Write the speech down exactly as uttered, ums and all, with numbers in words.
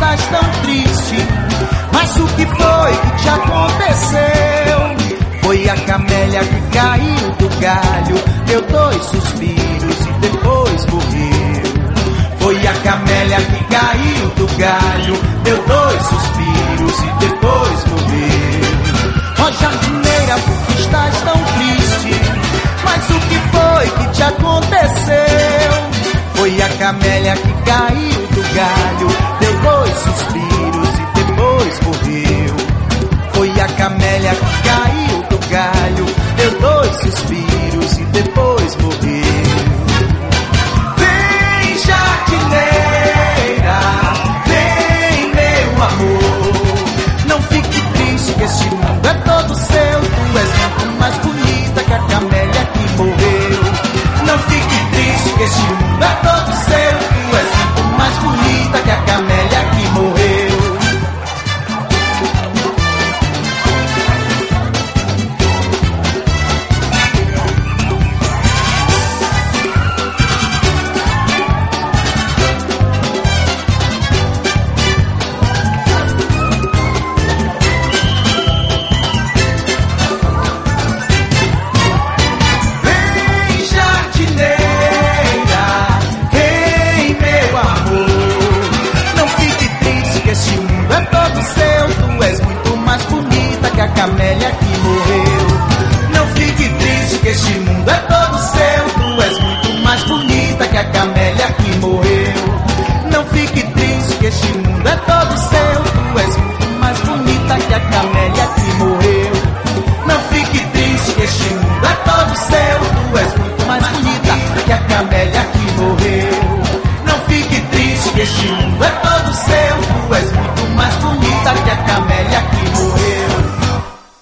estás tão triste. Mas o que foi que te aconteceu? Foi a camélia que caiu do galho, deu dois suspiros e depois morreu. Foi a camélia que caiu do galho, deu dois suspiros e depois morreu. Ó jardineira, por que estás tão triste? Mas o que foi que te aconteceu? Foi a camélia que caiu do galho, deu dois suspiros e depois morreu. Foi a camélia que caiu do galho, deu dois suspiros e depois morreu. Vem, jardineira, vem, meu amor, não fique triste que este mundo é todo seu. Tu és muito mais bonita que a camélia que morreu. Não fique triste que este mundo é todo seu. Tu és muito mais bonita que a camélia que morreu. A camélia que morreu. Não fique triste que este mundo é todo seu. Tu és muito mais bonita que a camélia que morreu. Não fique triste que este mundo é todo seu. Tu és muito mais bonita que a camélia que morreu. Não fique triste que este mundo é todo seu. Tu és muito mais bonita que a camélia que morreu. Não fique triste que este mundo é